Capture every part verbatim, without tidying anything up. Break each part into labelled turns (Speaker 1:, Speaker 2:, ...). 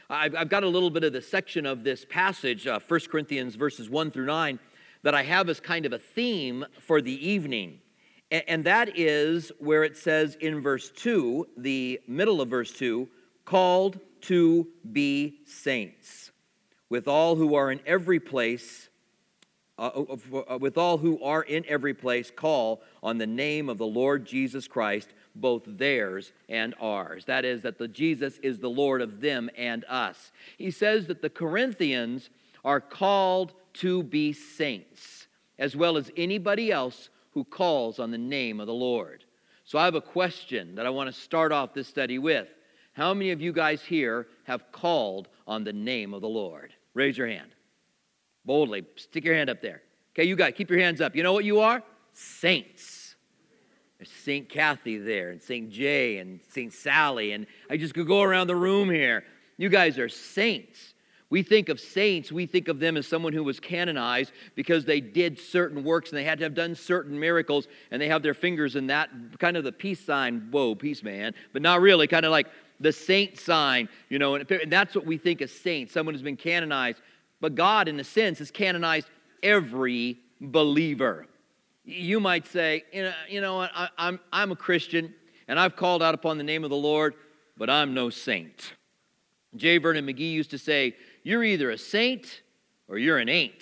Speaker 1: I've, I've got a little bit of the section of this passage, uh, First Corinthians verses one through nine, that I have as kind of a theme for the evening. And, and that is where it says in verse two, the middle of verse two, called to be saints, with all who are in every place, uh, uh, with all who are in every place, call on the name of the Lord Jesus Christ, both theirs and ours. That is, that the Jesus is the Lord of them and us. He says that the Corinthians are called to be saints, as well as anybody else who calls on the name of the Lord. So I have a question that I want to start off this study with. How many of you guys here have called on the name of the Lord? Raise your hand. Boldly, stick your hand up there. Okay, you guys, keep your hands up. You know what you are? Saints. There's Saint Kathy there, and Saint Jay, and Saint Sally, and I just could go around the room here. You guys are saints. We think of saints, we think of them as someone who was canonized because they did certain works and they had to have done certain miracles, and they have their fingers in that, kind of the peace sign, whoa, peace man, but not really, kind of like the saint sign, you know, and that's what we think of saints, someone who's been canonized. But God, in a sense, has canonized every believer. You might say, you know, you know what, I, I'm, I'm a Christian, and I've called out upon the name of the Lord, but I'm no saint. J. Vernon McGee used to say, you're either a saint or you're an ain't.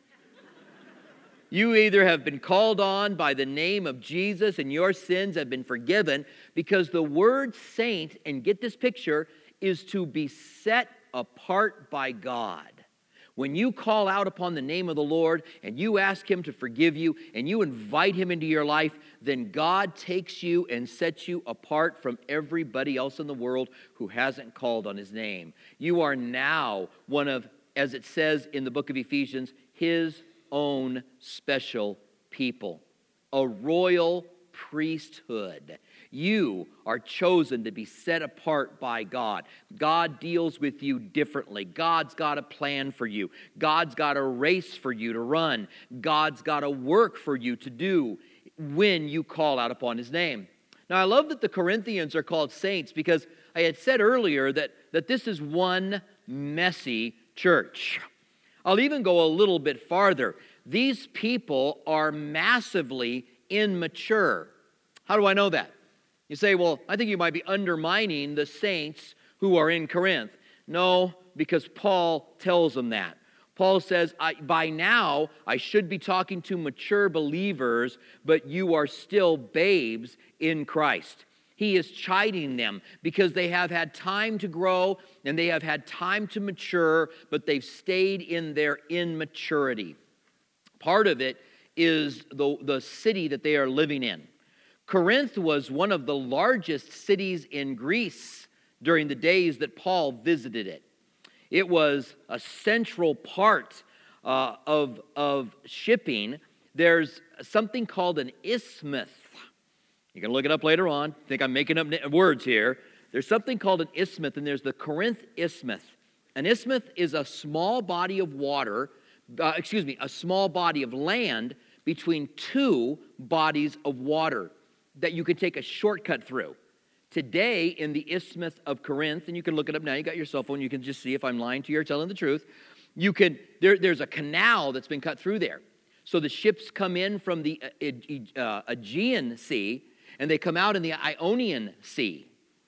Speaker 1: You either have been called on by the name of Jesus and your sins have been forgiven, because the word saint, and get this picture, is to be set apart by God. When you call out upon the name of the Lord and you ask Him to forgive you and you invite Him into your life, then God takes you and sets you apart from everybody else in the world who hasn't called on His name. You are now one of, as it says in the book of Ephesians, His own special people, a royal priesthood. You are chosen to be set apart by God. God deals with you differently. God's got a plan for you. God's got a race for you to run. God's got a work for you to do when you call out upon His name. Now, I love that the Corinthians are called saints because I had said earlier that, that this is one messy church. I'll even go a little bit farther. These people are massively immature. How do I know that? You say, well, I think you might be undermining the saints who are in Corinth. No, because Paul tells them that. Paul says, I, by now, I should be talking to mature believers, but you are still babes in Christ. He is chiding them because they have had time to grow and they have had time to mature, but they've stayed in their immaturity. Part of it is the, the city that they are living in. Corinth was one of the largest cities in Greece during the days that Paul visited it. It was a central part uh, of, of shipping. There's something called an isthmus. You can look it up later on. I think I'm making up words here. There's something called an isthmus, and there's the Corinth Isthmus. An isthmus is a small body of water, uh, excuse me, a small body of land between two bodies of water that you could take a shortcut through. Today, in the Isthmus of Corinth, and you can look it up now, you got your cell phone, you can just see if I'm lying to you or telling the truth. You can, there, there's a canal that's been cut through there. So the ships come in from the uh, Aegean Sea, and they come out in the Ionian Sea.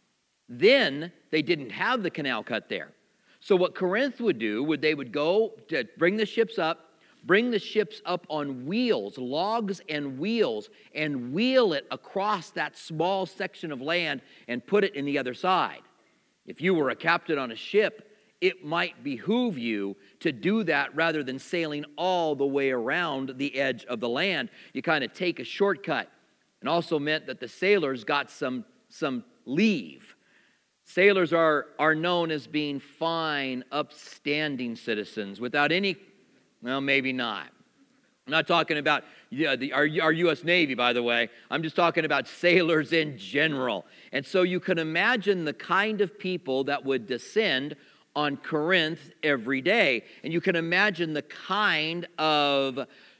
Speaker 1: Then, they didn't have the canal cut there. So what Corinth would do, would they would go to bring the ships up, bring the ships up on wheels, logs and wheels, and wheel it across that small section of land and put it in the other side. If you were a captain on a ship, it might behoove you to do that rather than sailing all the way around the edge of the land. You kind of take a shortcut. It also meant that the sailors got some, some leave. Sailors are, are known as being fine, upstanding citizens without any... Well, maybe not. I'm not talking about yeah, the, our, our U S Navy, by the way. I'm just talking about sailors in general. And so you can imagine the kind of people that would descend on Corinth every day. And you can imagine the kind of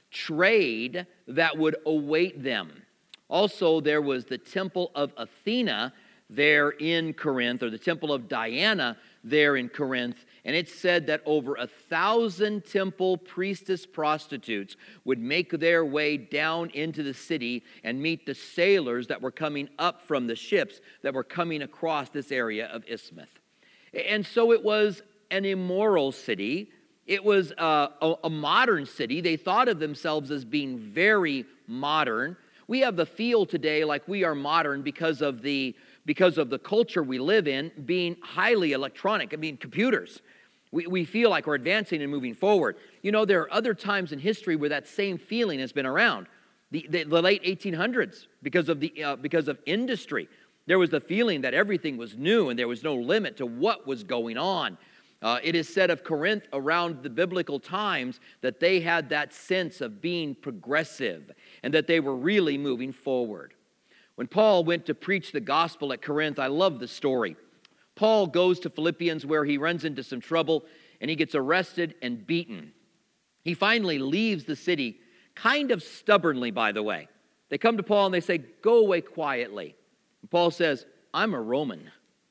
Speaker 1: trade that would await them. Also, there was the temple of Athena there in Corinth, or the temple of Diana there in Corinth, and it said that over a thousand temple priestess prostitutes would make their way down into the city and meet the sailors that were coming up from the ships that were coming across this area of Isthmus. And so it was an immoral city. It was a, a, a modern city. They thought of themselves as being very modern. We have the feel today like we are modern because of the because of the culture we live in being highly electronic. I mean, computers. We, we feel like we're advancing and moving forward. You know, there are other times in history where that same feeling has been around. The, the, the late eighteen hundreds, because of, the, uh, because of industry. There was the feeling that everything was new and there was no limit to what was going on. Uh, it is said of Corinth around the biblical times that they had that sense of being progressive and that they were really moving forward. When Paul went to preach the gospel at Corinth, I love the story. Paul goes to Philippians where he runs into some trouble and he gets arrested and beaten. He finally leaves the city, kind of stubbornly, by the way. They come to Paul and they say, "Go away quietly." And Paul says, "I'm a Roman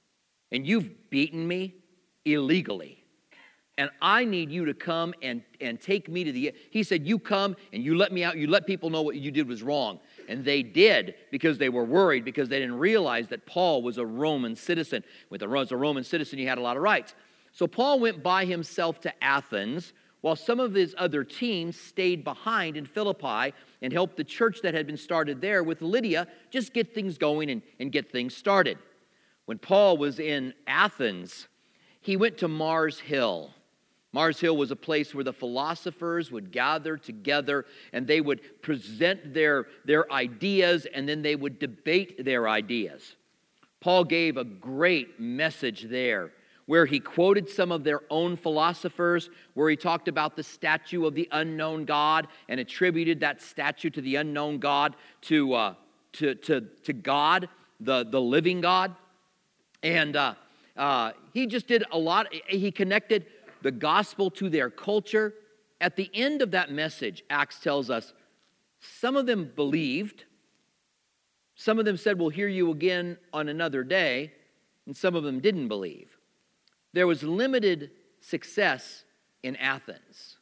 Speaker 1: and you've beaten me illegally. And I need you to come and, and take me to the..." He said, "You come and you let me out. You let people know what you did was wrong." And they did because they were worried because they didn't realize that Paul was a Roman citizen. With a, as a Roman citizen, he had a lot of rights. So Paul went by himself to Athens while some of his other teams stayed behind in Philippi and helped the church that had been started there with Lydia just get things going and, and get things started. When Paul was in Athens, he went to Mars Hill. Mars Hill was a place where the philosophers would gather together and they would present their, their ideas and then they would debate their ideas. Paul gave a great message there where he quoted some of their own philosophers, where he talked about the statue of the unknown God and attributed that statue to the unknown God to, uh, to, to, to God, the, the living God. And uh, uh, he just did a lot. He connected the gospel to their culture. At the end of that message, Acts tells us, some of them believed. Some of them said, "We'll hear you again on another day." And some of them didn't believe. There was limited success in Athens.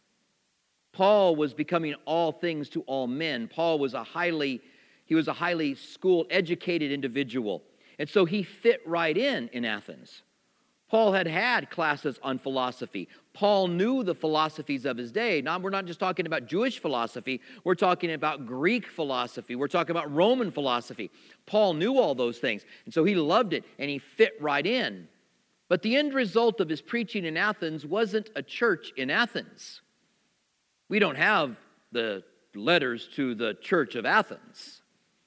Speaker 1: Paul was becoming all things to all men. Paul was a highly, he was a highly schooled, educated individual. And so he fit right in in Athens. Paul had had classes on philosophy. Paul knew the philosophies of his day. Now, we're not just talking about Jewish philosophy. We're talking about Greek philosophy. We're talking about Roman philosophy. Paul knew all those things. And so he loved it, and he fit right in. But the end result of his preaching in Athens wasn't a church in Athens. We don't have the letters to the church of Athens.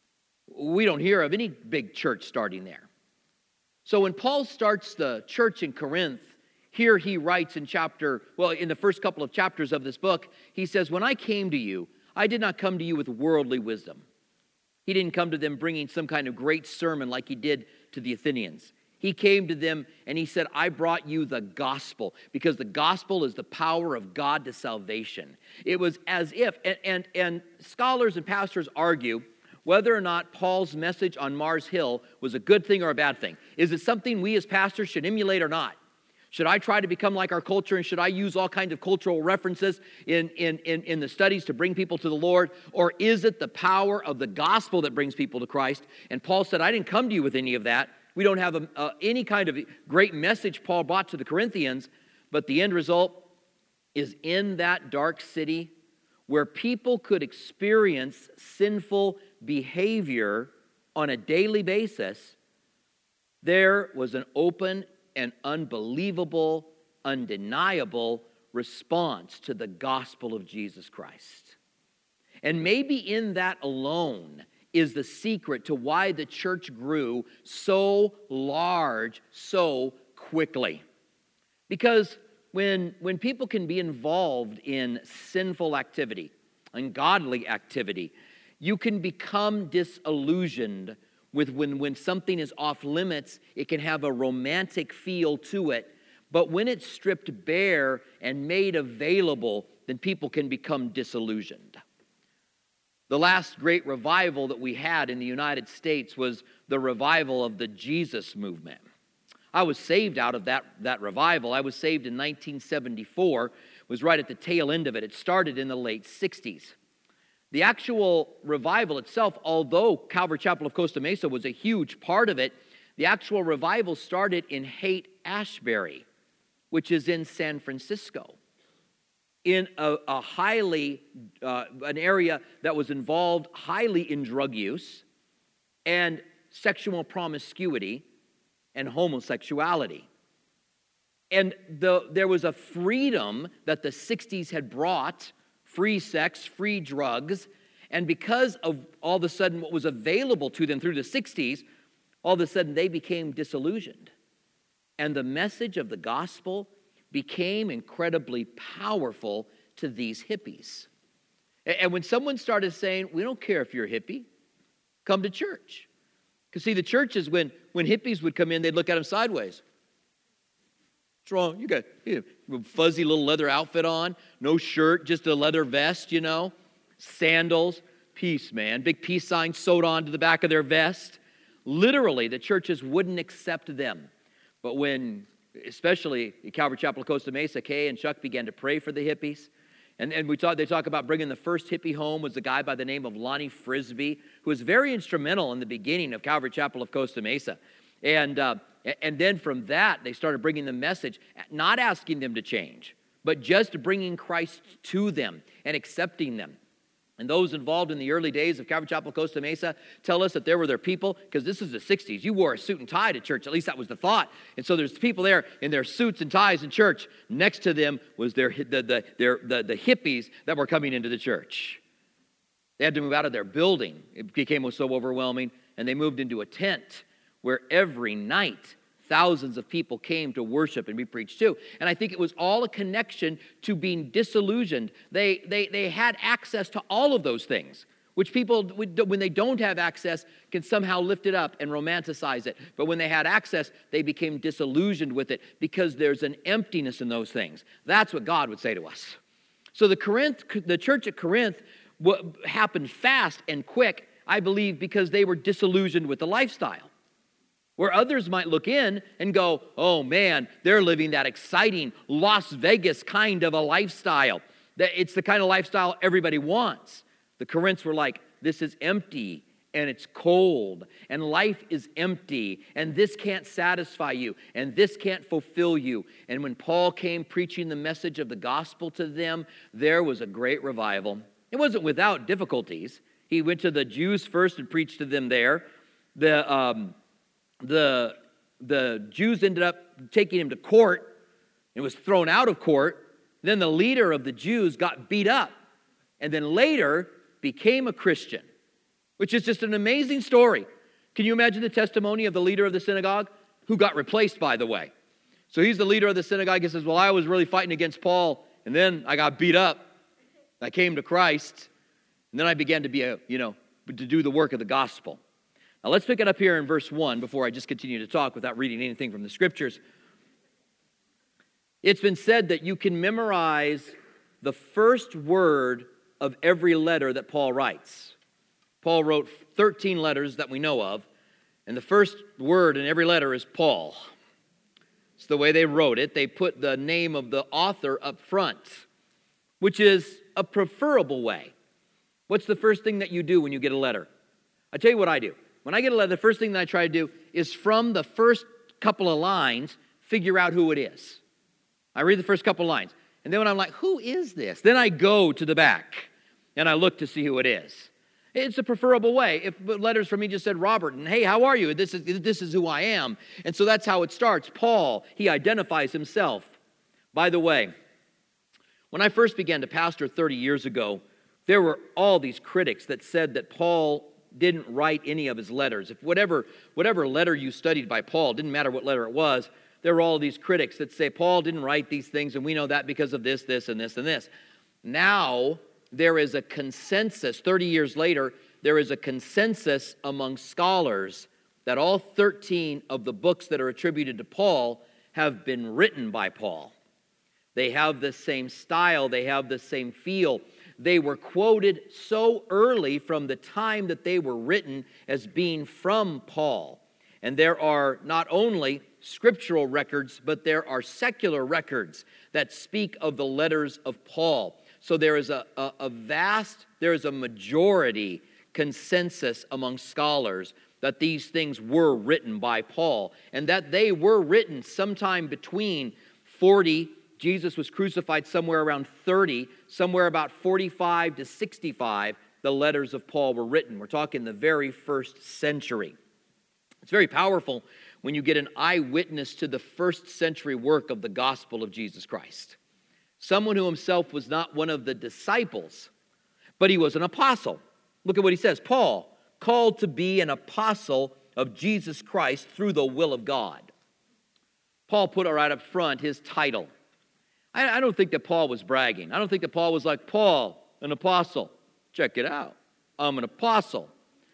Speaker 1: We don't hear of any big church starting there. So when Paul starts the church in Corinth, here he writes in chapter, well, in the first couple of chapters of this book, he says, "When I came to you, I did not come to you with worldly wisdom." He didn't come to them bringing some kind of great sermon like he did to the Athenians. He came to them and he said, "I brought you the gospel," because the gospel is the power of God to salvation. It was as if, and, and, and scholars and pastors argue whether or not Paul's message on Mars Hill was a good thing or a bad thing. Is it something we as pastors should emulate or not? Should I try to become like our culture, and should I use all kinds of cultural references in, in, in, in the studies to bring people to the Lord? Or is it the power of the gospel that brings people to Christ? And Paul said, "I didn't come to you with any of that." We don't have a, uh, any kind of great message Paul brought to the Corinthians, but the end result is in that dark city where people could experience sinful behavior on a daily basis, there was an open and unbelievable, undeniable response to the gospel of Jesus Christ. And maybe in that alone is the secret to why the church grew so large so quickly. Because when, when people can be involved in sinful activity, ungodly activity, you can become disillusioned with when, when something is off limits. It can have a romantic feel to it. But when it's stripped bare and made available, then people can become disillusioned. The last great revival that we had in the United States was the revival of the Jesus movement. I was saved out of that, that revival. I was saved in nineteen seventy-four, was right at the tail end of it. It started in the late sixties. The actual revival itself, although Calvary Chapel of Costa Mesa was a huge part of it, the actual revival started in Haight-Ashbury, which is in San Francisco, in a, a highly, uh, an area that was involved highly in drug use and sexual promiscuity and homosexuality. And the, there was a freedom that the sixties had brought, free sex, free drugs, and because of all of a sudden what was available to them through the sixties, all of a sudden they became disillusioned. And the message of the gospel became incredibly powerful to these hippies. And when someone started saying, we don't care if you're a hippie, come to church. Because see, the churches, when, when hippies would come in, they'd look at them sideways. What's wrong? You got you know, a fuzzy little leather outfit on, no shirt, just a leather vest, you know, sandals, peace, man. Big peace sign sewed onto the back of their vest. Literally, the churches wouldn't accept them. But when, especially at Calvary Chapel of Costa Mesa, Kay and Chuck began to pray for the hippies. And, and we talk, they talk about bringing the first hippie home was a guy by the name of Lonnie Frisbee, who was very instrumental in the beginning of Calvary Chapel of Costa Mesa. And, uh, and then from that, they started bringing the message, not asking them to change, but just bringing Christ to them and accepting them. And those involved in the early days of Calvary Chapel Costa Mesa tell us that there were their people, because this is the sixties. You wore a suit and tie to church. At least that was the thought. And so there's people there in their suits and ties in church. Next to them was their, the, the, their, the, the hippies that were coming into the church. They had to move out of their building. It became so overwhelming. And they moved into a tent where every night thousands of people came to worship and be preached to. And I think it was all a connection to being disillusioned. They, they, they had access to all of those things, which people, when they don't have access, can somehow lift it up and romanticize it. But when they had access, they became disillusioned with it because there's an emptiness in those things. That's what God would say to us. So the Corinth, the church at Corinth happened fast and quick, I believe, because they were disillusioned with the lifestyle. Where others might look in and go, oh man, they're living that exciting Las Vegas kind of a lifestyle. It's the kind of lifestyle everybody wants. The Corinths were like, this is empty and it's cold and life is empty and this can't satisfy you and this can't fulfill you. And when Paul came preaching the message of the gospel to them, there was a great revival. It wasn't without difficulties. He went to the Jews first and preached to them there. The... Um, The, the Jews ended up taking him to court and was thrown out of court. Then the leader of the Jews got beat up and then later became a Christian, which is just an amazing story. Can you imagine the testimony of the leader of the synagogue, who got replaced, by the way? So he's the leader of the synagogue. He says, well, I was really fighting against Paul, and then I got beat up. I came to Christ, and then I began to be a, you know, to do the work of the gospel. Now let's pick it up here in verse one before I just continue to talk without reading anything from the scriptures. It's been said that you can memorize the first word of every letter that Paul writes. Paul wrote thirteen letters that we know of, and the first word in every letter is Paul. It's the way they wrote it. They put the name of the author up front, which is a preferable way. What's the first thing that you do when you get a letter? I tell you what I do. When I get a letter, the first thing that I try to do is from the first couple of lines, figure out who it is. I read the first couple of lines. And then when I'm like, who is this? Then I go to the back and I look to see who it is. It's a preferable way. If letters from me just said Robert and hey, how are you? This is, this is who I am. And so that's how it starts. Paul, he identifies himself. By the way, when I first began to pastor thirty years ago, there were all these critics that said that Paul didn't write any of his letters. If whatever, whatever letter you studied by Paul, didn't matter what letter it was, there were all these critics that say, Paul didn't write these things, and we know that because of this, this, and this, and this. Now, there is a consensus, thirty years later, there is a consensus among scholars that all thirteen of the books that are attributed to Paul have been written by Paul. They have the same style, they have the same feel. They were quoted so early from the time that they were written as being from Paul. And there are not only scriptural records, but there are secular records that speak of the letters of Paul. So there is a, a, a vast, there is a majority consensus among scholars that these things were written by Paul, and that they were written sometime between forty, Jesus was crucified somewhere around thirty, somewhere about forty-five to sixty-five, the letters of Paul were written. We're talking the very first century. It's very powerful when you get an eyewitness to the first century work of the gospel of Jesus Christ. Someone who himself was not one of the disciples, but he was an apostle. Look at what he says. Paul, called to be an apostle of Jesus Christ through the will of God. Paul put right up front his title. I, I don't think that Paul was bragging. I don't think that Paul was like, Paul, an apostle. Check it out. I'm an apostle.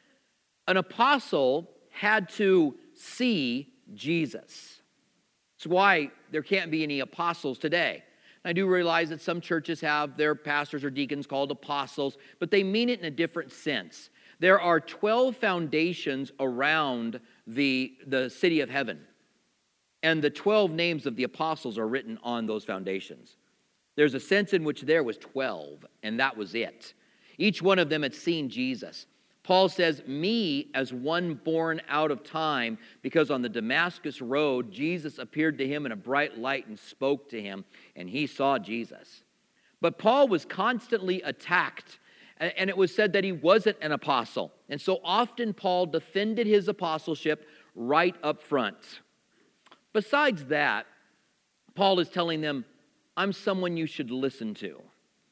Speaker 1: An apostle had to see Jesus. That's why there can't be any apostles today. I do realize that some churches have their pastors or deacons called apostles, but they mean it in a different sense. There are twelve foundations around the, the city of heaven, and the twelve names of the apostles are written on those foundations. There's a sense in which there was twelve, and that was it. Each one of them had seen Jesus. Paul says, me as one born out of time, because on the Damascus road, Jesus appeared to him in a bright light and spoke to him, and he saw Jesus. But Paul was constantly attacked, and it was said that he wasn't an apostle. And so often Paul defended his apostleship right up front. Besides that, Paul is telling them, I'm someone you should listen to.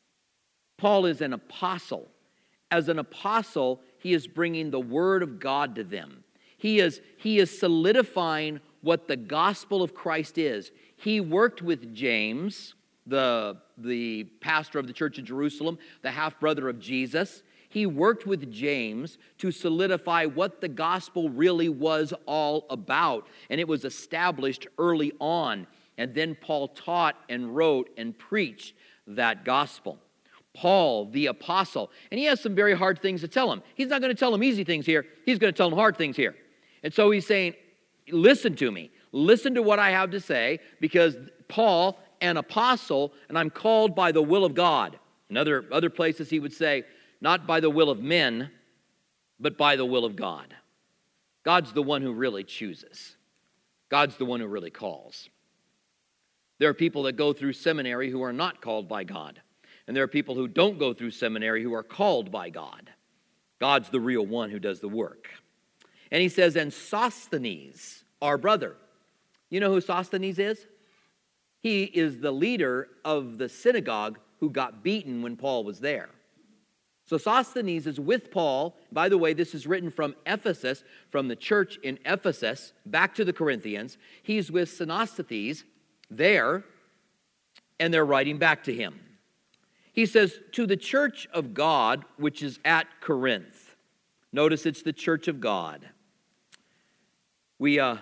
Speaker 1: Paul is an apostle. As an apostle, he is bringing the word of God to them. He is, he is solidifying what the gospel of Christ is. He worked with James, the, the pastor of the church of Jerusalem, the half-brother of Jesus. He worked with James to solidify what the gospel really was all about. And it was established early on. And then Paul taught and wrote and preached that gospel. Paul, the apostle, and he has some very hard things to tell him. He's not going to tell him easy things here. He's going to tell him hard things here. And so he's saying, listen to me. Listen to what I have to say, because Paul, an apostle, and I'm called by the will of God. In other, other places he would say, not by the will of men, but by the will of God. God's the one who really chooses. God's the one who really calls. There are people that go through seminary who are not called by God. And there are people who don't go through seminary who are called by God. God's the real one who does the work. And he says, and Sosthenes, our brother. You know who Sosthenes is? He is the leader of the synagogue who got beaten when Paul was there. So Sosthenes is with Paul. By the way, this is written from Ephesus, from the church in Ephesus, back to the Corinthians. He's with Sosthenes there, and they're writing back to him. He says, to the church of God, which is at Corinth. Notice it's the church of God. We, uh,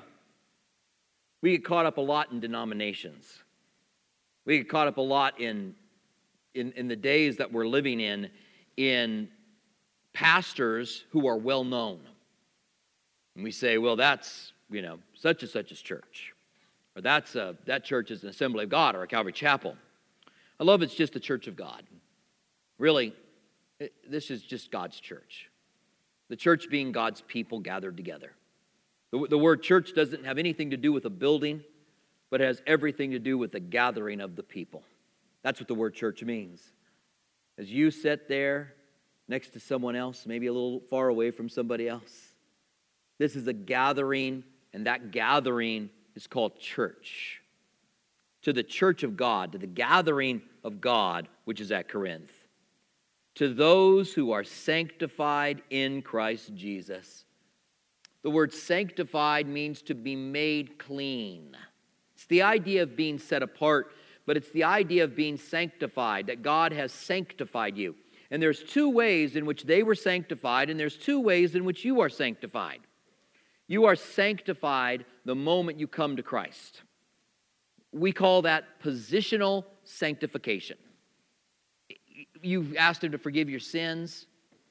Speaker 1: we get caught up a lot in denominations. We get caught up a lot in, in, in the days that we're living in, in pastors who are well known. And we say, well, that's, you know, such and such a church. Or that's a, that church is an Assembly of God or a Calvary Chapel. I love it's just the church of God. Really, it, this is just God's church. The church being God's people gathered together. The, the word church doesn't have anything to do with a building, but it has everything to do with the gathering of the people. That's what the word church means. As you sit there next to someone else, maybe a little far away from somebody else, this is a gathering, and that gathering is called church. To the church of God, to the gathering of God, which is at Corinth. To those who are sanctified in Christ Jesus. The word sanctified means to be made clean. It's the idea of being set apart, but it's the idea of being sanctified, that God has sanctified you. And there's two ways in which they were sanctified, and there's two ways in which you are sanctified. You are sanctified the moment you come to Christ. We call that positional sanctification. You've asked him to forgive your sins.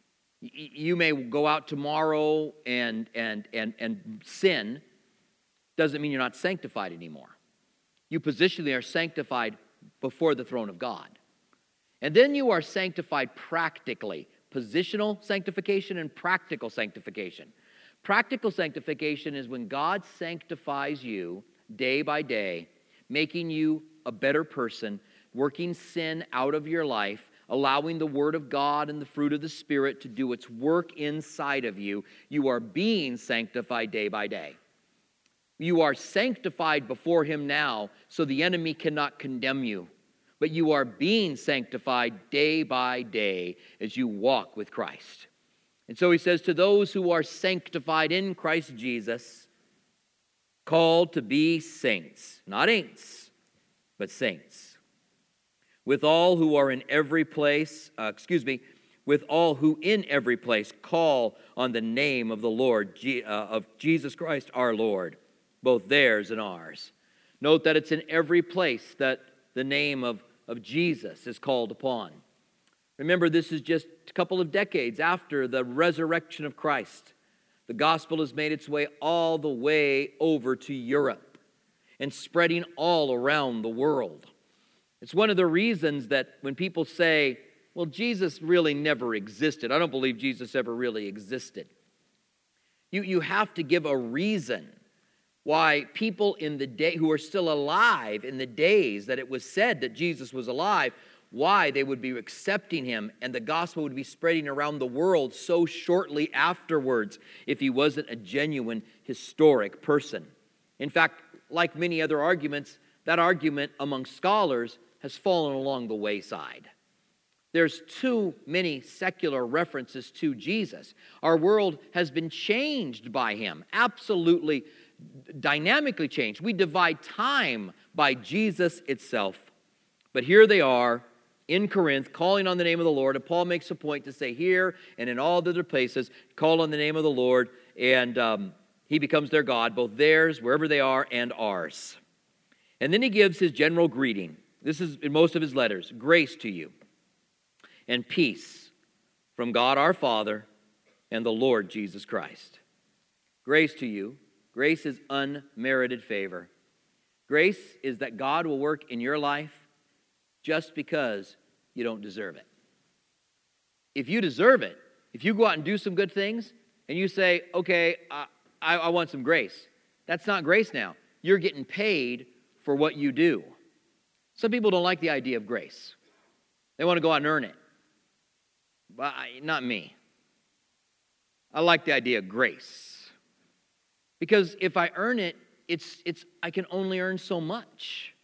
Speaker 1: You may go out tomorrow and, and, and, and sin. Doesn't mean you're not sanctified anymore. You positionally are sanctified before the throne of God. And then you are sanctified practically. Positional sanctification and practical sanctification. Practical sanctification is when God sanctifies you day by day, making you a better person, working sin out of your life, allowing the Word of God and the fruit of the Spirit to do its work inside of you. You are being sanctified day by day. You are sanctified before Him now, so the enemy cannot condemn you. But you are being sanctified day by day as you walk with Christ. And so he says, to those who are sanctified in Christ Jesus, called to be saints, not ain'ts, but saints. With all who are in every place, uh, excuse me, with all who in every place call on the name of the Lord, uh, of Jesus Christ our Lord, both theirs and ours. Note that it's in every place that the name of, of Jesus is called upon. Remember, this is just a couple of decades after the resurrection of Christ. The gospel has made its way all the way over to Europe and spreading all around the world. It's one of the reasons that when people say, well, Jesus really never existed. I don't believe Jesus ever really existed. You, you have to give a reason why people in the day who are still alive in the days that it was said that Jesus was alive, why they would be accepting him and the gospel would be spreading around the world so shortly afterwards if he wasn't a genuine historic person. In fact, like many other arguments, that argument among scholars has fallen along the wayside. There's too many secular references to Jesus. Our world has been changed by him, absolutely dynamically changed. We divide time by Jesus itself. But here they are in Corinth, calling on the name of the Lord, and Paul makes a point to say here and in all the other places, call on the name of the Lord, and um, he becomes their God, both theirs, wherever they are, and ours. And then he gives his general greeting. This is in most of his letters. Grace to you and peace from God our Father and the Lord Jesus Christ. Grace to you. Grace is unmerited favor. Grace is that God will work in your life just because you don't deserve it. If you deserve it, if you go out and do some good things and you say, okay, I, I, I want some grace, that's not grace now. You're getting paid for what you do. Some people don't like the idea of grace. They want to go out and earn it. But I, not me. I like the idea of grace. Because if I earn it, it's, it's, I can only earn so much.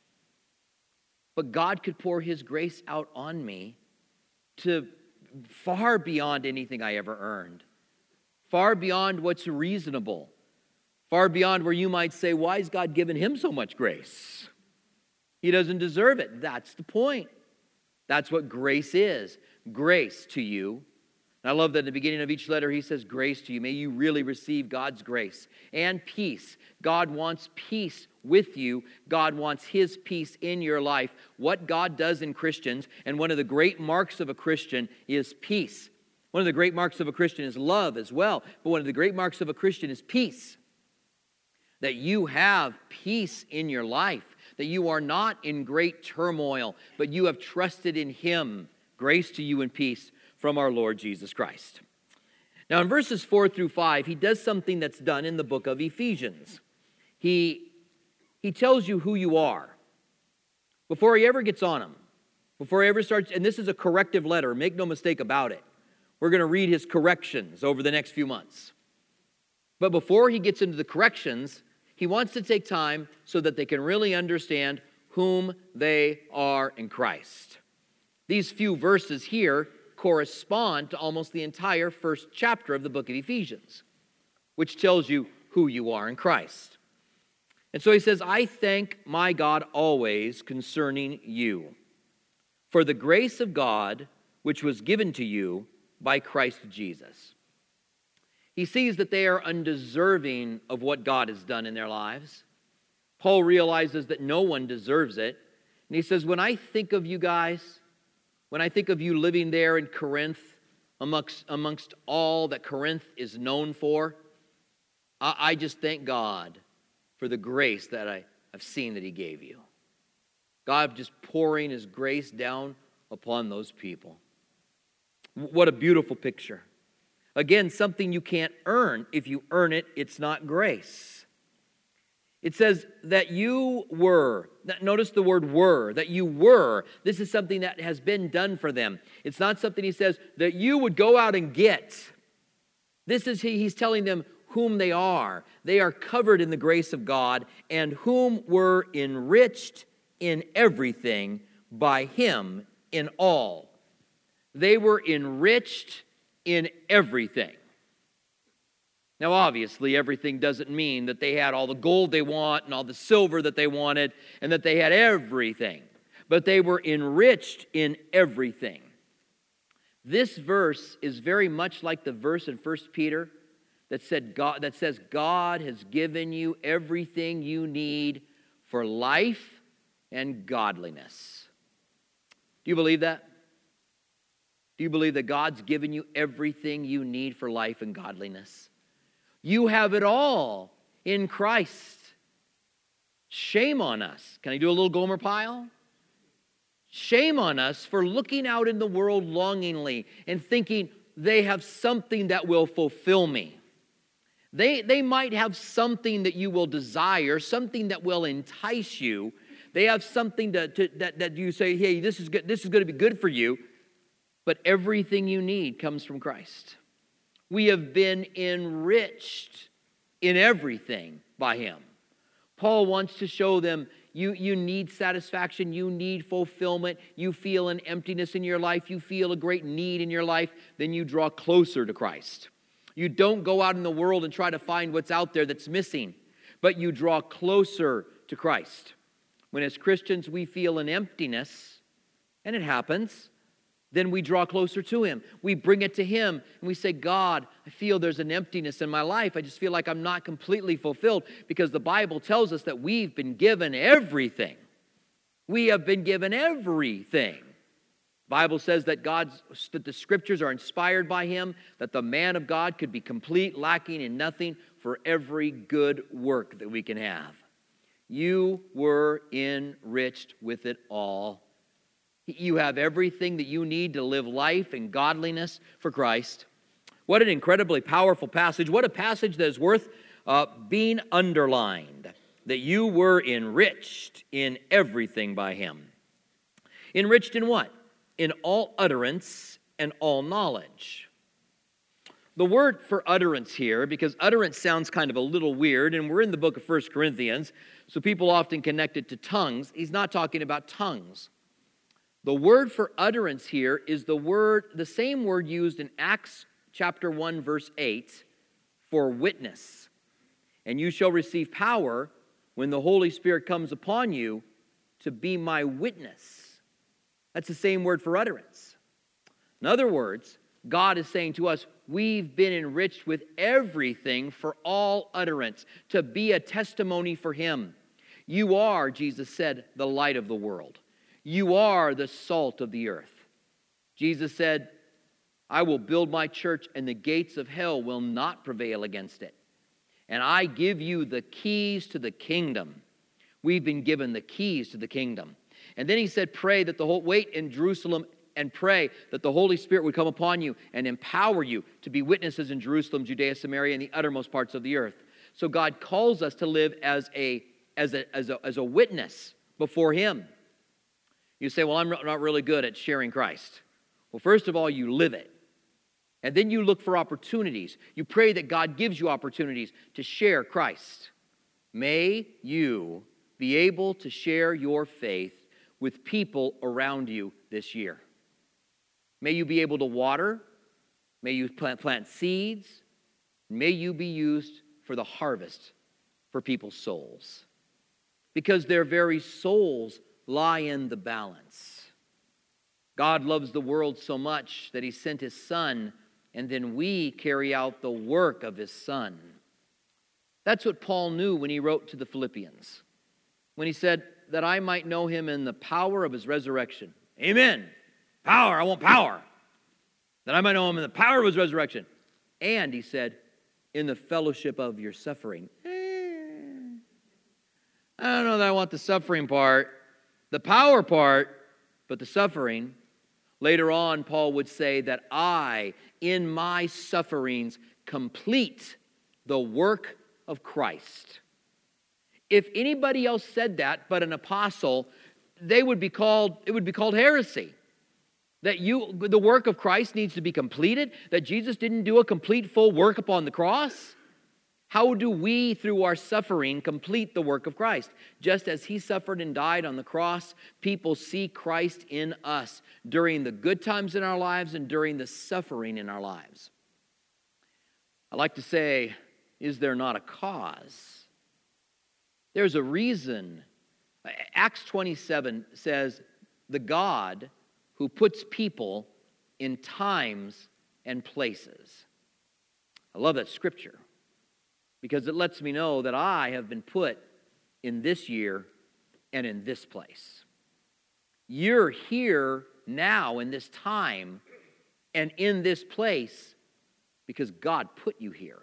Speaker 1: But God could pour his grace out on me to far beyond anything I ever earned. Far beyond what's reasonable. Far beyond where you might say, why has God given him so much grace? He doesn't deserve it. That's the point. That's what grace is. Grace to you. And I love that at the beginning of each letter he says, grace to you. May you really receive God's grace and peace. God wants peace with you. God wants his peace in your life. What God does in Christians, and one of the great marks of a Christian is peace. One of the great marks of a Christian is love as well. But one of the great marks of a Christian is peace. That you have peace in your life. That you are not in great turmoil, but you have trusted in him. Grace to you and peace from our Lord Jesus Christ. Now in verses four through five, he does something that's done in the book of Ephesians. He, he tells you who you are. Before he ever gets on them. Before he ever starts, and this is a corrective letter, make no mistake about it. We're going to read his corrections over the next few months. But before he gets into the corrections, he wants to take time so that they can really understand whom they are in Christ. These few verses here correspond to almost the entire first chapter of the book of Ephesians, which tells you who you are in Christ. And so he says, I thank my God always concerning you, for the grace of God which was given to you by Christ Jesus. He sees that they are undeserving of what God has done in their lives. Paul realizes that no one deserves it. And he says, when I think of you guys, when I think of you living there in Corinth, amongst, amongst all that Corinth is known for, I, I just thank God for the grace that I, I've seen that He gave you. God just pouring His grace down upon those people. What a beautiful picture. Again, something you can't earn. If you earn it, it's not grace. It says that you were. Notice the word were, that you were. This is something that has been done for them. It's not something He says that you would go out and get. This is he, He's telling them whom they are. They are covered in the grace of God, and whom were enriched in everything by Him in all. They were enriched in everything. Now, obviously, everything doesn't mean that they had all the gold they want and all the silver that they wanted and that they had everything. But they were enriched in everything. This verse is very much like the verse in First Peter that said God, that says God has given you everything you need for life and godliness. Do you believe that? Do you believe that God's given you everything you need for life and godliness? You have it all in Christ. Shame on us. Can I do a little Gomer Pyle? Shame on us for looking out in the world longingly and thinking they have something that will fulfill me. They, they might have something that you will desire, something that will entice you. They have something to, to, that, that you say, hey, this is good, this is going to be good for you. But everything you need comes from Christ. We have been enriched in everything by Him. Paul wants to show them you, you need satisfaction, you need fulfillment, you feel an emptiness in your life, you feel a great need in your life, then you draw closer to Christ. You don't go out in the world and try to find what's out there that's missing, but you draw closer to Christ. When as Christians we feel an emptiness, and it happens, then we draw closer to Him. We bring it to Him and we say, God, I feel there's an emptiness in my life. I just feel like I'm not completely fulfilled, because the Bible tells us that we've been given everything. We have been given everything. The Bible says that God's, that the Scriptures are inspired by Him, that the man of God could be complete, lacking in nothing, for every good work that we can have. You were enriched with it all. You have everything that you need to live life and godliness for Christ. What an incredibly powerful passage. What a passage that is worth uh, being underlined. That you were enriched in everything by Him. Enriched in what? In all utterance and all knowledge. The word for utterance here, because utterance sounds kind of a little weird, and we're in the book of First Corinthians, so people often connect it to tongues. He's not talking about tongues. The word for utterance here is the word, the same word used in Acts chapter one, verse eight, for witness. And you shall receive power when the Holy Spirit comes upon you to be my witness. That's the same word for utterance. In other words, God is saying to us, we've been enriched with everything for all utterance, to be a testimony for Him. You are, Jesus said, the light of the world. You are the salt of the earth. Jesus said, I will build my church, and the gates of hell will not prevail against it. And I give you the keys to the kingdom. We've been given the keys to the kingdom. And then He said, pray that the whole, wait in Jerusalem and pray that the Holy Spirit would come upon you and empower you to be witnesses in Jerusalem, Judea, Samaria, and the uttermost parts of the earth. So God calls us to live as a, as a, as a, as a witness before Him. You say, well, I'm not really good at sharing Christ. Well, first of all, you live it. And then you look for opportunities. You pray that God gives you opportunities to share Christ. May you be able to share your faith with people around you this year. May you be able to water. May you plant, plant seeds. May you be used for the harvest for people's souls. Because their very souls lie in the balance. God loves the world so much that He sent His Son, and then we carry out the work of His Son. That's what Paul knew when he wrote to the Philippians, when he said, that I might know Him in the power of His resurrection. Amen. Power, I want power. that I might know him in the power of his resurrection. And, he said, in the fellowship of your suffering. Eh, I don't know that I want the suffering part, the power part, but the suffering. Later on, Paul would say that I, in my sufferings, complete the work of Christ. If anybody else said that but an apostle, they would be called, it would be called heresy. That you, the work of Christ needs to be completed, that Jesus didn't do a complete full work upon the cross. How do we, through our suffering, complete the work of Christ? Just as he suffered and died on the cross, people see Christ in us during the good times in our lives and during the suffering in our lives. I like to say, is there not a cause? There's a reason. Acts twenty-seven says, the God who puts people in times and places. I love that scripture because it lets me know that I have been put in this year and in this place. You're here now in this time and in this place because God put you here.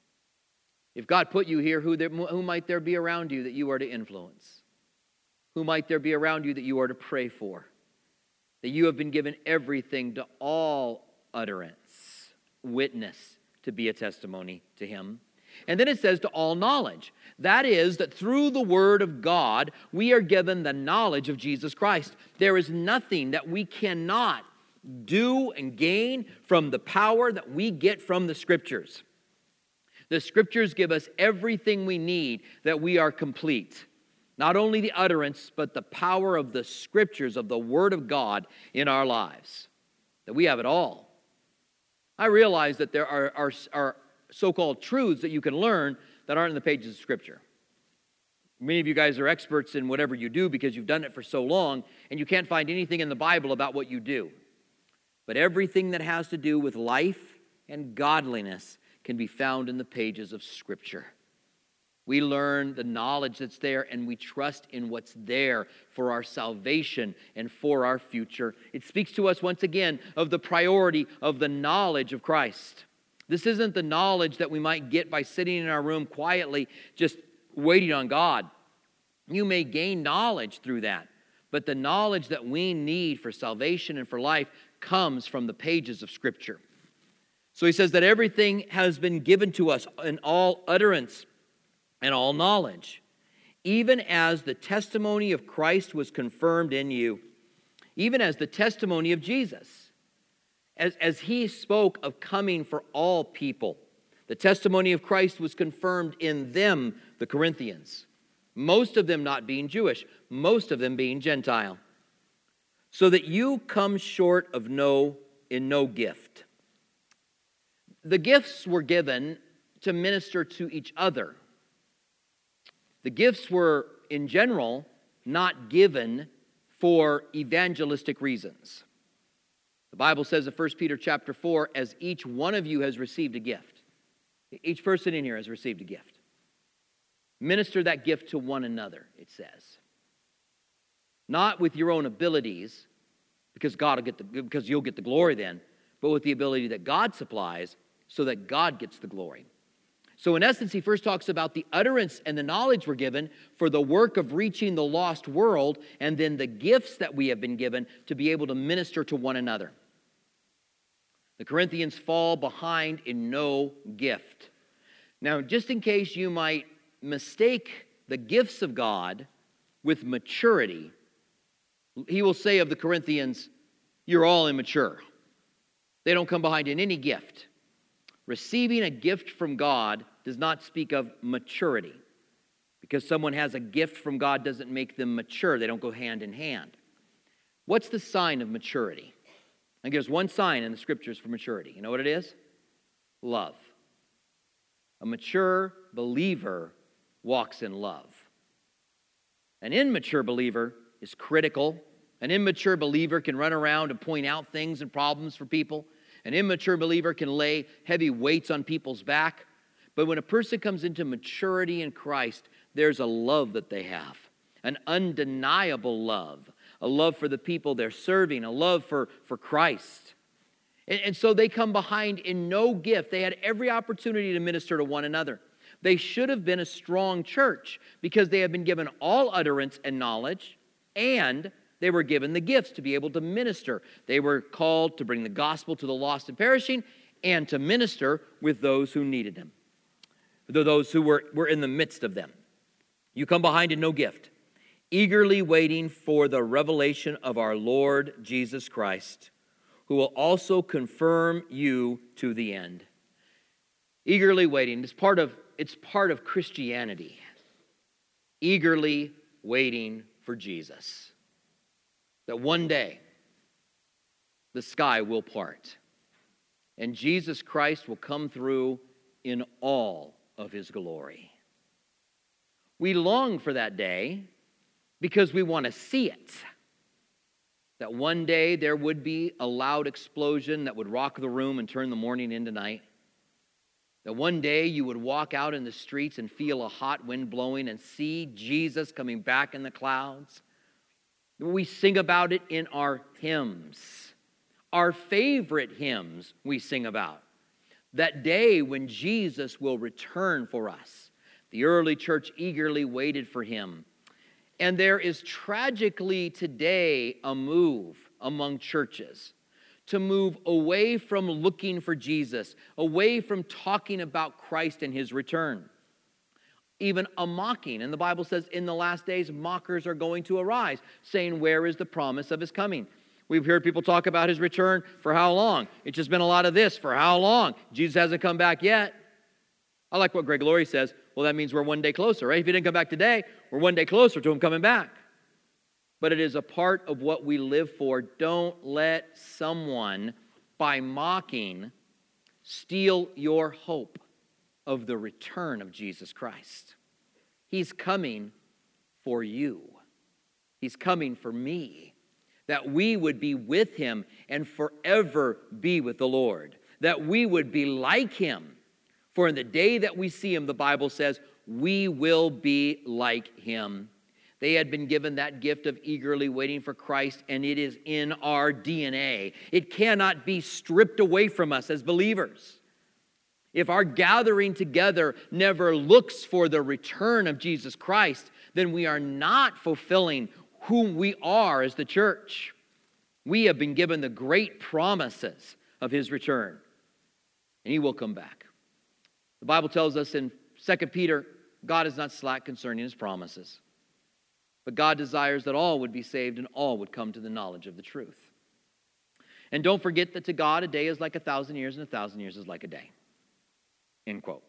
Speaker 1: If God put you here, who, there, who might there be around you that you are to influence? Who might there be around you that you are to pray for? That you have been given everything to all utterance, witness, to be a testimony to him. And then it says to all knowledge. That is, that through the word of God, we are given the knowledge of Jesus Christ. There is nothing that we cannot do and gain from the power that we get from the Scriptures. The Scriptures give us everything we need that we are complete. Not only the utterance, but the power of the Scriptures, of the Word of God in our lives. That we have it all. I realize that there are, are, are so-called truths that you can learn that aren't in the pages of Scripture. Many of you guys are experts in whatever you do because you've done it for so long, and you can't find anything in the Bible about what you do. But everything that has to do with life and godliness can be found in the pages of Scripture. We learn the knowledge that's there, and we trust in what's there for our salvation and for our future. It speaks to us once again of the priority of the knowledge of Christ. This isn't the knowledge that we might get by sitting in our room quietly, just waiting on God. You may gain knowledge through that, but the knowledge that we need for salvation and for life comes from the pages of Scripture. So he says that everything has been given to us in all utterance and all knowledge, even as the testimony of Christ was confirmed in you, even as the testimony of Jesus, as, as he spoke of coming for all people. The testimony of Christ was confirmed in them, the Corinthians, most of them not being Jewish, most of them being Gentile, so that you come short of no in no gift. The gifts were given to minister to each other. The gifts were, in general, not given for evangelistic reasons. The Bible says in First Peter chapter four, as each one of you has received a gift. Each person in here has received a gift. Minister that gift to one another, it says. Not with your own abilities, because God will get the, because you'll get the glory then, but with the ability that God supplies so that God gets the glory. So in essence, he first talks about the utterance and the knowledge we're given for the work of reaching the lost world, and then the gifts that we have been given to be able to minister to one another. The Corinthians fall behind in no gift. Now, just in case you might mistake the gifts of God with maturity, he will say of the Corinthians, you're all immature. They don't come behind in any gift. Receiving a gift from God does not speak of maturity. Because someone has a gift from God doesn't make them mature. They don't go hand in hand. What's the sign of maturity? I think there's one sign in the Scriptures for maturity. You know what it is? Love. A mature believer walks in love. An immature believer is critical. An immature believer can run around and point out things and problems for people. An immature believer can lay heavy weights on people's back. But when a person comes into maturity in Christ, there's a love that they have. An undeniable love. A love for the people they're serving. A love for, for Christ. And, and so they come behind in no gift. They had every opportunity to minister to one another. They should have been a strong church because they have been given all utterance and knowledge, and they were given the gifts to be able to minister. They were called to bring the gospel to the lost and perishing and to minister with those who needed them, those who were, were in the midst of them. You come behind in no gift, eagerly waiting for the revelation of our Lord Jesus Christ, who will also confirm you to the end. Eagerly waiting. It's part of, it's part of Christianity. Eagerly waiting for Jesus. That one day the sky will part and Jesus Christ will come through in all of his glory. We long for that day because we want to see it. That one day there would be a loud explosion that would rock the room and turn the morning into night. That one day you would walk out in the streets and feel a hot wind blowing and see Jesus coming back in the clouds. We sing about it in our hymns. Our favorite hymns we sing about. That day when Jesus will return for us. The early church eagerly waited for him. And there is tragically today a move among churches to move away from looking for Jesus, away from talking about Christ and his return. Even a mocking. And the Bible says in the last days, mockers are going to arise, saying, where is the promise of his coming? We've heard people talk about his return for how long? It's just been a lot of this. For how long? Jesus hasn't come back yet. I like what Greg Laurie says. Well, that means we're one day closer, right? If he didn't come back today, we're one day closer to him coming back. But it is a part of what we live for. Don't let someone, by mocking, steal your hope of the return of Jesus Christ. He's coming for you. He's coming for me. That we would be with him and forever be with the Lord. That we would be like him. For in the day that we see him, the Bible says, we will be like him. They had been given that gift of eagerly waiting for Christ, and it is in our D N A. It cannot be stripped away from us as believers. If our gathering together never looks for the return of Jesus Christ, then we are not fulfilling whom we are as the church. We have been given the great promises of his return, and he will come back. The Bible tells us in Second Peter, God is not slack concerning his promises, but God desires that all would be saved and all would come to the knowledge of the truth. And don't forget that to God, a day is like a thousand years, and a thousand years is like a day. End quote.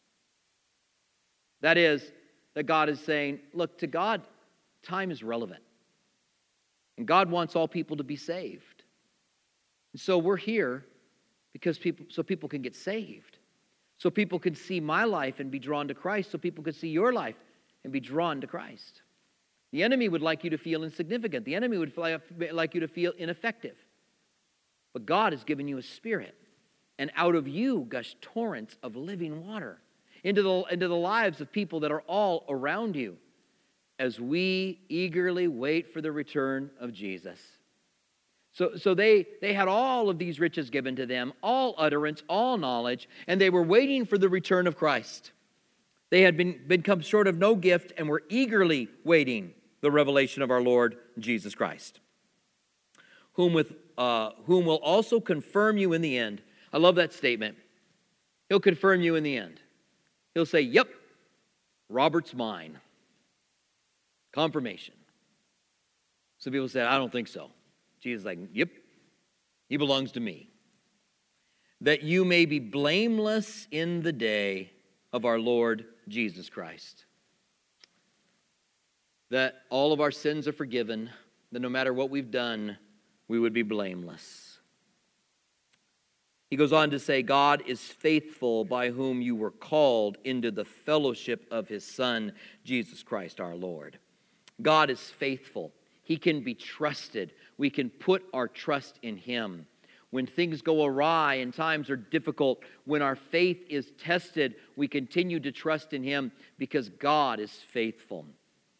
Speaker 1: That is, that God is saying, look, to God, time is relevant. And God wants all people to be saved. And so we're here because people, so people can get saved. So people can see my life and be drawn to Christ. So people can see your life and be drawn to Christ. The enemy would like you to feel insignificant. The enemy would like you to feel ineffective. But God has given you a spirit. And out of you gush torrents of living water into the, into the lives of people that are all around you as we eagerly wait for the return of Jesus. So, so they, they had all of these riches given to them, all utterance, all knowledge, and they were waiting for the return of Christ. They had been become short of no gift and were eagerly waiting the revelation of our Lord Jesus Christ, whom, with, uh, whom will also confirm you in the end. I love that statement. He'll confirm you in the end. He'll say, yep, Robert's mine. Confirmation. Some people say, I don't think so. Jesus is like, yep, he belongs to me. That you may be blameless in the day of our Lord Jesus Christ. That all of our sins are forgiven, that no matter what we've done, we would be blameless. He goes on to say, God is faithful, by whom you were called into the fellowship of his Son, Jesus Christ our Lord. God is faithful. He can be trusted. We can put our trust in him. When things go awry and times are difficult, when our faith is tested, we continue to trust in him because God is faithful.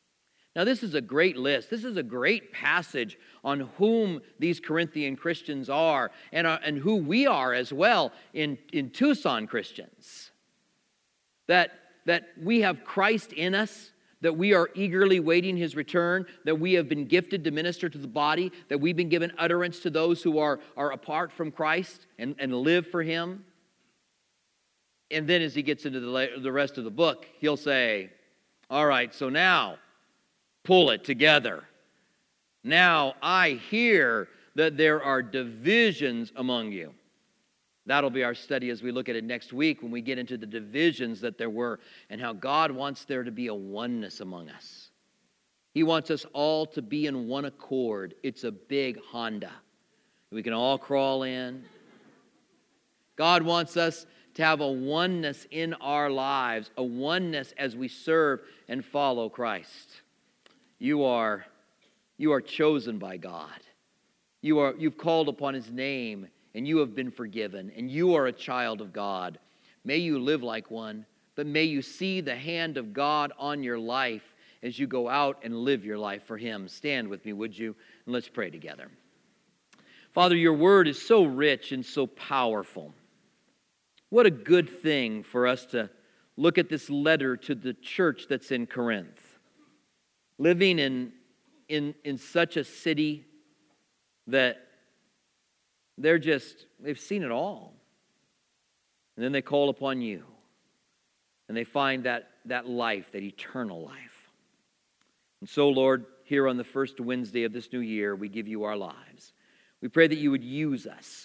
Speaker 1: Now, this is a great list. This is a great passage on whom these Corinthian Christians are and, are, and who we are as well in, in Tucson Christians. That, that we have Christ in us, that we are eagerly waiting His return, that we have been gifted to minister to the body, that we've been given utterance to those who are, are apart from Christ and, and live for Him. And then as he gets into the, the rest of the book, he'll say, all right, so now, pull it together. Now I hear that there are divisions among you. That'll be our study as we look at it next week when we get into the divisions that there were and how God wants there to be a oneness among us. He wants us all to be in one accord. It's a big Honda. We can all crawl in. God wants us to have a oneness in our lives, a oneness as we serve and follow Christ. You are, you are chosen by God. You are, you've called upon His name, and you have been forgiven, and you are a child of God. May you live like one, but may you see the hand of God on your life as you go out and live your life for Him. Stand with me, would you? And let's pray together. Father, your word is so rich and so powerful. What a good thing for us to look at this letter to the church that's in Corinth. Living in, in, in such a city that they're just, they've seen it all. And then they call upon you. And they find that, that life, that eternal life. And so, Lord, here on the first Wednesday of this new year, we give you our lives. We pray that you would use us.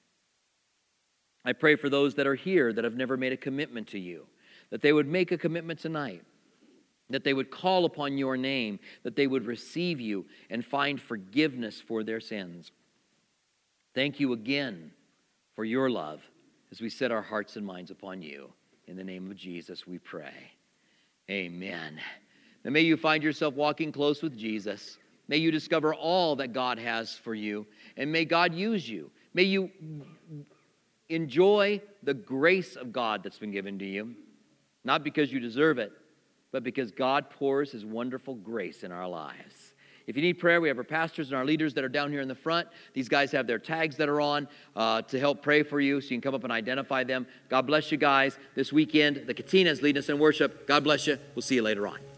Speaker 1: I pray for those that are here that have never made a commitment to you, that they would make a commitment tonight, that they would call upon your name, that they would receive you and find forgiveness for their sins. Thank you again for your love as we set our hearts and minds upon you. In the name of Jesus we pray. Amen. Now may you find yourself walking close with Jesus. May you discover all that God has for you. And may God use you. May you enjoy the grace of God that's been given to you. Not because you deserve it, but because God pours His wonderful grace in our lives. If you need prayer, we have our pastors and our leaders that are down here in the front. These guys have their tags that are on uh, to help pray for you, so you can come up and identify them. God bless you guys. This weekend, the Katina is leading us in worship. God bless you. We'll see you later on.